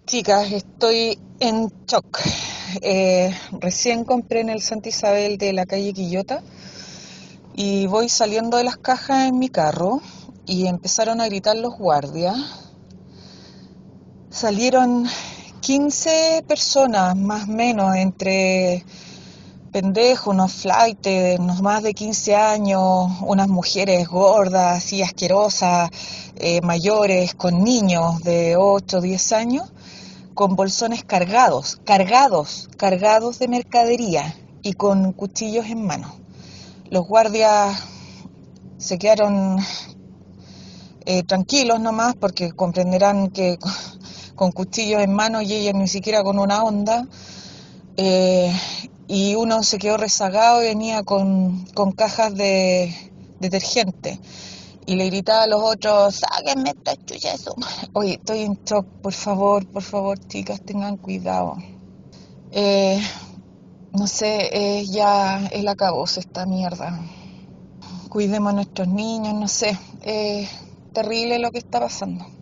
Chicas, estoy en shock. Recién compré en el Santa Isabel de la calle Quillota y voy saliendo de las cajas en mi carro y empezaron a gritar los guardias. Salieron 15 personas, más o menos, entre pendejos, unos flaites, unos más de 15 años, unas mujeres gordas, así asquerosas, mayores, con niños de 8 o 10 años, con bolsones cargados de mercadería y con cuchillos en mano. Los guardias se quedaron tranquilos nomás porque comprenderán que con cuchillos en mano y ellos ni siquiera con una onda. Y uno se quedó rezagado y venía con cajas de detergente. Y le gritaba a los otros, sáquenme esta chucha de su madre. Oye, estoy en shock, por favor, chicas, tengan cuidado. Eh, no sé, ya el acabose esta mierda. Cuidemos a nuestros niños, no sé, terrible lo que está pasando.